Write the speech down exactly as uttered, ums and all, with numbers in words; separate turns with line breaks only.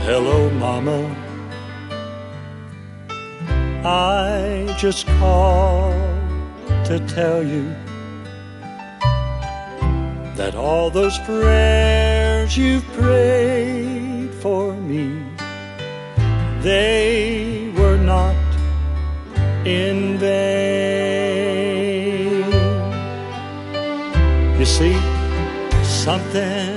Hello, Mama. I just called to tell you that all those prayers you've prayed for me, they were not in vain. You see, something